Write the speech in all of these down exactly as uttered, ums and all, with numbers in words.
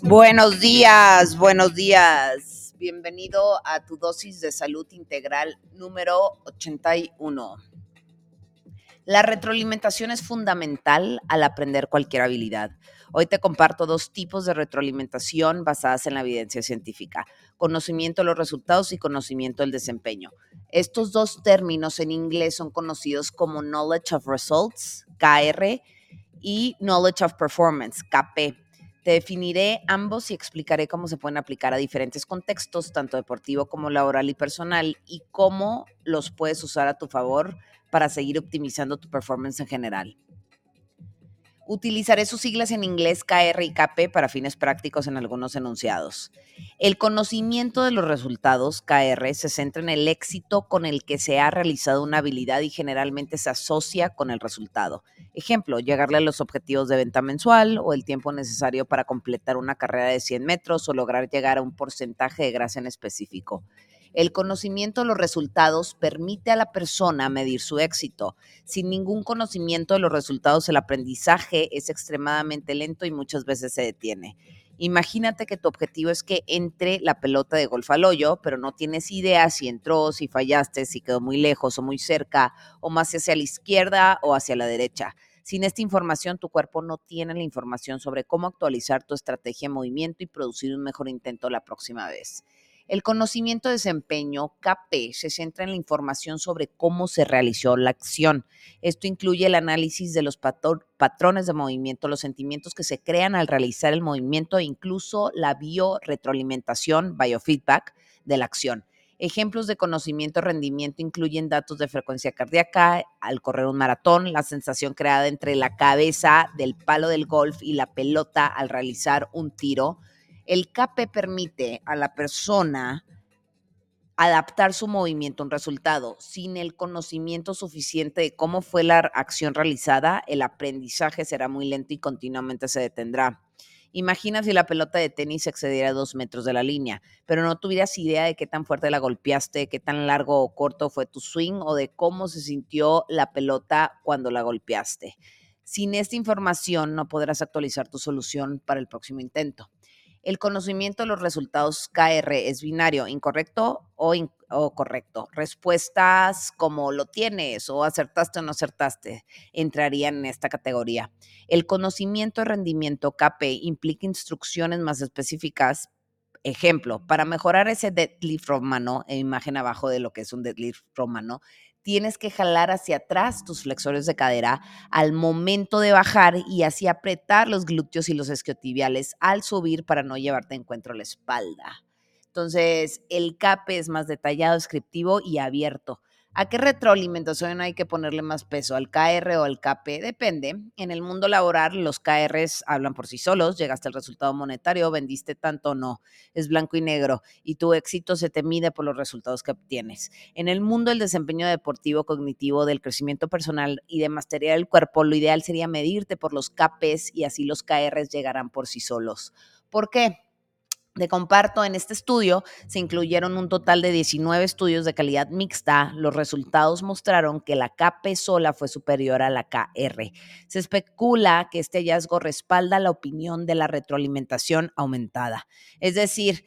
Buenos días, buenos días. Bienvenido a tu dosis de salud integral número ochenta y uno. La retroalimentación es fundamental al aprender cualquier habilidad. Hoy te comparto dos tipos de retroalimentación basadas en la evidencia científica: conocimiento de los resultados y conocimiento del desempeño. Estos dos términos en inglés son conocidos como Knowledge of Results, K R, y Knowledge of Performance, K P. Te definiré ambos y explicaré cómo se pueden aplicar a diferentes contextos, tanto deportivo como laboral y personal, y cómo los puedes usar a tu favor para seguir optimizando tu performance en general. Utilizaré sus siglas en inglés K R y K P para fines prácticos en algunos enunciados. El conocimiento de los resultados, K R, se centra en el éxito con el que se ha realizado una habilidad y generalmente se asocia con el resultado. Ejemplo, llegarle a los objetivos de venta mensual o el tiempo necesario para completar una carrera de cien metros o lograr llegar a un porcentaje de grasa en específico. El conocimiento de los resultados permite a la persona medir su éxito. Sin ningún conocimiento de los resultados, el aprendizaje es extremadamente lento y muchas veces se detiene. Imagínate que tu objetivo es que entre la pelota de golf al hoyo, pero no tienes idea si entró, si fallaste, si quedó muy lejos o muy cerca, o más hacia la izquierda o hacia la derecha. Sin esta información, tu cuerpo no tiene la información sobre cómo actualizar tu estrategia de movimiento y producir un mejor intento la próxima vez. El conocimiento de desempeño, K P, se centra en la información sobre cómo se realizó la acción. Esto incluye el análisis de los patro- patrones de movimiento, los sentimientos que se crean al realizar el movimiento e incluso la biorretroalimentación, biofeedback, de la acción. Ejemplos de conocimiento y rendimiento incluyen datos de frecuencia cardíaca al correr un maratón, la sensación creada entre la cabeza del palo del golf y la pelota al realizar un tiro. El K P permite a la persona adaptar su movimiento a un resultado. Sin el conocimiento suficiente de cómo fue la acción realizada, el aprendizaje será muy lento y continuamente se detendrá. Imagina si la pelota de tenis excediera dos metros de la línea, pero no tuvieras idea de qué tan fuerte la golpeaste, qué tan largo o corto fue tu swing o de cómo se sintió la pelota cuando la golpeaste. Sin esta información no podrás actualizar tu solución para el próximo intento. El conocimiento de los resultados K R es binario, incorrecto o, in- o correcto. Respuestas como lo tienes o acertaste o no acertaste entrarían en esta categoría. El conocimiento de rendimiento K P implica instrucciones más específicas. Ejemplo, para mejorar ese deadlift romano, en imagen abajo de lo que es un deadlift romano, tienes que jalar hacia atrás tus flexores de cadera al momento de bajar y así apretar los glúteos y los isquiotibiales al subir para no llevarte de encuentro la espalda. Entonces, el K P es más detallado, descriptivo y abierto. ¿A qué retroalimentación hay que ponerle más peso? ¿Al K R o al K P? Depende. En el mundo laboral, los K Rs hablan por sí solos. Llegaste al resultado monetario, vendiste tanto o no. Es blanco y negro y tu éxito se te mide por los resultados que obtienes. En el mundo del desempeño deportivo, cognitivo, del crecimiento personal y de mastería del cuerpo, lo ideal sería medirte por los K Ps y así los K Rs llegarán por sí solos. ¿Por qué? Te comparto, en este estudio se incluyeron un total de diecinueve estudios de calidad mixta. Los resultados mostraron que la K P sola fue superior a la K R. Se especula que este hallazgo respalda la opinión de la retroalimentación aumentada. Es decir,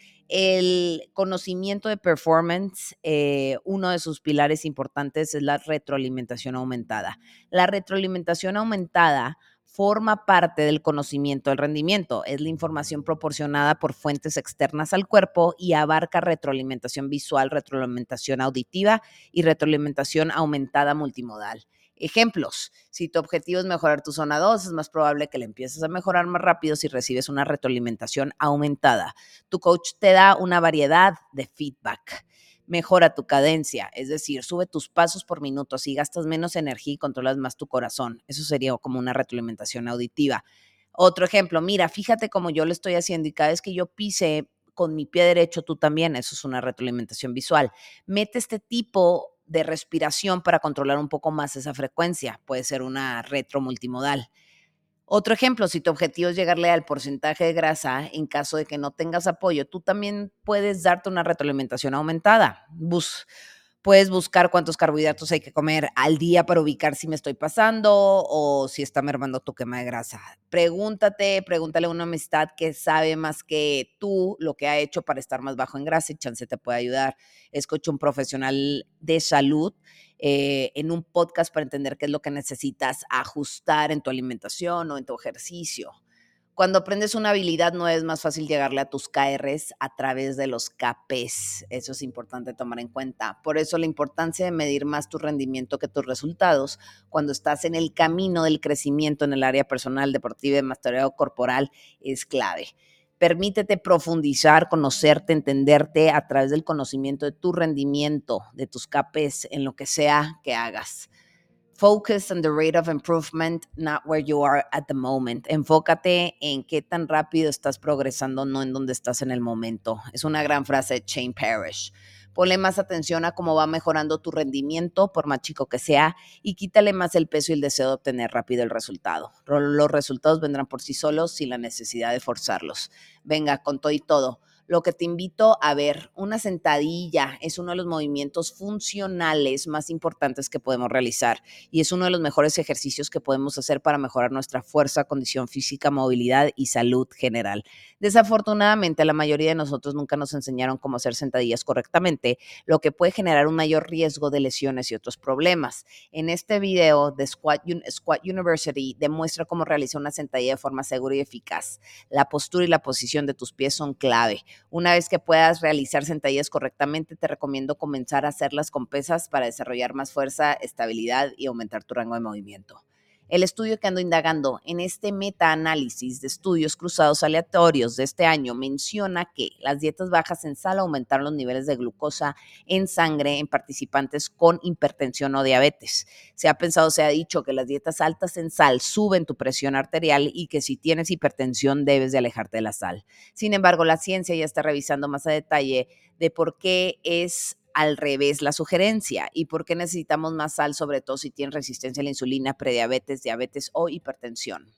el conocimiento de performance, eh, uno de sus pilares importantes es la retroalimentación aumentada. La retroalimentación aumentada forma parte del conocimiento del rendimiento. Es la información proporcionada por fuentes externas al cuerpo y abarca retroalimentación visual, retroalimentación auditiva y retroalimentación aumentada multimodal. Ejemplos: si tu objetivo es mejorar tu zona dos, es más probable que la empieces a mejorar más rápido si recibes una retroalimentación aumentada. Tu coach te da una variedad de feedback. Mejora tu cadencia, es decir, sube tus pasos por minuto, así gastas menos energía y controlas más tu corazón. Eso sería como una retroalimentación auditiva. Otro ejemplo: mira, fíjate cómo yo lo estoy haciendo y cada vez que yo pise con mi pie derecho, tú también. Eso es una retroalimentación visual. Mete este tipo de respiración para controlar un poco más esa frecuencia. Puede ser una retro multimodal. Otro ejemplo: si tu objetivo es llegarle al porcentaje de grasa, en caso de que no tengas apoyo, tú también puedes darte una retroalimentación aumentada. Bus, Puedes buscar cuántos carbohidratos hay que comer al día para ubicar si me estoy pasando o si está mermando tu quema de grasa. Pregúntate, pregúntale a una amistad que sabe más que tú lo que ha hecho para estar más bajo en grasa y chance te puede ayudar. Escucha un profesional de salud eh, en un podcast para entender qué es lo que necesitas ajustar en tu alimentación o en tu ejercicio. Cuando aprendes una habilidad no es más fácil llegarle a tus K Rs a través de los K Ps. Eso es importante tomar en cuenta. Por eso la importancia de medir más tu rendimiento que tus resultados cuando estás en el camino del crecimiento en el área personal, deportiva y mastereo corporal es clave. Permítete profundizar, conocerte, entenderte a través del conocimiento de tu rendimiento, de tus K Ps en lo que sea que hagas. Focus on the rate of improvement, not where you are at the moment. Enfócate en qué tan rápido estás progresando, no en dónde estás en el momento. Es una gran frase de Shane Parrish. Ponle más atención a cómo va mejorando tu rendimiento, por más chico que sea, y quítale más el peso y el deseo de obtener rápido el resultado. Los resultados vendrán por sí solos sin la necesidad de forzarlos. Venga, con todo y todo. Lo que te invito a ver, una sentadilla es uno de los movimientos funcionales más importantes que podemos realizar y es uno de los mejores ejercicios que podemos hacer para mejorar nuestra fuerza, condición física, movilidad y salud general. Desafortunadamente, la mayoría de nosotros nunca nos enseñaron cómo hacer sentadillas correctamente, lo que puede generar un mayor riesgo de lesiones y otros problemas. En este video de Squat, Squat University demuestra cómo realizar una sentadilla de forma segura y eficaz. La postura y la posición de tus pies son clave. Una vez que puedas realizar sentadillas correctamente, te recomiendo comenzar a hacerlas con pesas para desarrollar más fuerza, estabilidad y aumentar tu rango de movimiento. El estudio que ando indagando en este metaanálisis de estudios cruzados aleatorios de este año menciona que las dietas bajas en sal aumentaron los niveles de glucosa en sangre en participantes con hipertensión o diabetes. Se ha pensado, se ha dicho que las dietas altas en sal suben tu presión arterial y que si tienes hipertensión debes de alejarte de la sal. Sin embargo, la ciencia ya está revisando más a detalle de por qué es al revés la sugerencia y por qué necesitamos más sal, sobre todo si tienes resistencia a la insulina, prediabetes, diabetes o hipertensión.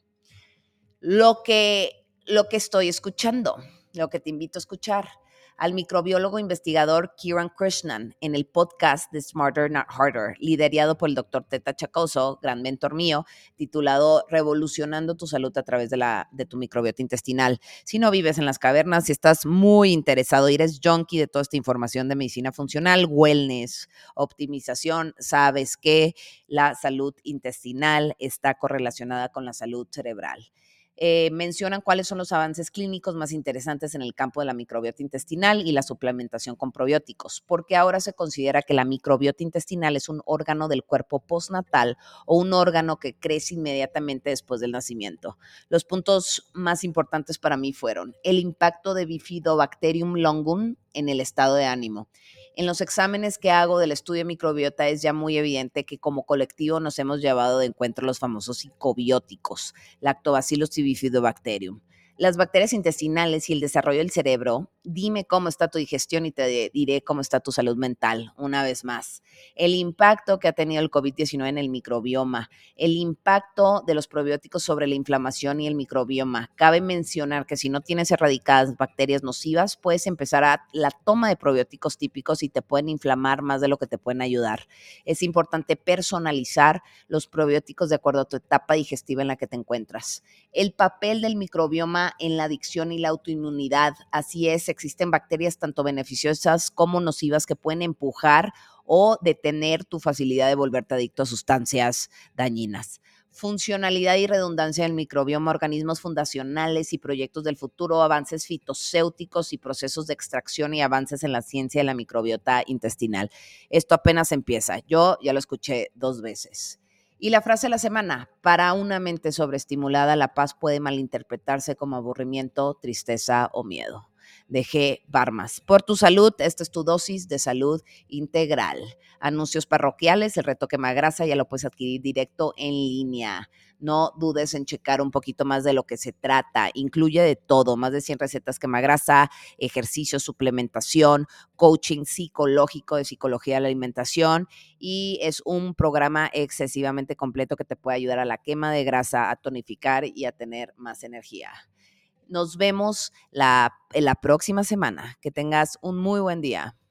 Lo que, lo que estoy escuchando, lo que te invito a escuchar, al microbiólogo investigador Kiran Krishnan en el podcast de Smarter Not Harder, liderado por el doctor Teta Chacoso, gran mentor mío, titulado Revolucionando tu salud a través de, la, de tu microbiota intestinal. Si no vives en las cavernas, si estás muy interesado y eres junkie de toda esta información de medicina funcional, wellness, optimización, sabes que la salud intestinal está correlacionada con la salud cerebral. Eh, mencionan cuáles son los avances clínicos más interesantes en el campo de la microbiota intestinal y la suplementación con probióticos, porque ahora se considera que la microbiota intestinal es un órgano del cuerpo postnatal o un órgano que crece inmediatamente después del nacimiento. Los puntos más importantes para mí fueron el impacto de Bifidobacterium longum en el estado de ánimo. En los exámenes que hago del estudio de microbiota es ya muy evidente que como colectivo nos hemos llevado de encuentro los famosos psicobióticos, Lactobacillus y Bifidobacterium. Las bacterias intestinales y el desarrollo del cerebro, dime cómo está tu digestión y te diré cómo está tu salud mental, una vez más. El impacto que ha tenido el COVID diecinueve en el microbioma, el impacto de los probióticos sobre la inflamación y el microbioma. Cabe mencionar que si no tienes erradicadas bacterias nocivas, puedes empezar a la toma de probióticos típicos y te pueden inflamar más de lo que te pueden ayudar. Es importante personalizar los probióticos de acuerdo a tu etapa digestiva en la que te encuentras. El papel del microbioma en la adicción y la autoinmunidad. Así es, existen bacterias tanto beneficiosas como nocivas que pueden empujar o detener tu facilidad de volverte adicto a sustancias dañinas. Funcionalidad y redundancia del microbioma, organismos fundacionales y proyectos del futuro, avances fitocéuticos y procesos de extracción y avances en la ciencia de la microbiota intestinal. Esto apenas empieza. Yo ya lo escuché dos veces. Y la frase de la semana, para una mente sobreestimulada, la paz puede malinterpretarse como aburrimiento, tristeza o miedo. De G. Barmas. Por tu salud, esta es tu dosis de salud integral. Anuncios parroquiales, el reto quema grasa, ya lo puedes adquirir directo en línea. No dudes en checar un poquito más de lo que se trata. Incluye de todo, más de cien recetas quema grasa, ejercicio, suplementación, coaching psicológico de psicología de la alimentación y es un programa excesivamente completo que te puede ayudar a la quema de grasa, a tonificar y a tener más energía. Nos vemos la, en la próxima semana. Que tengas un muy buen día.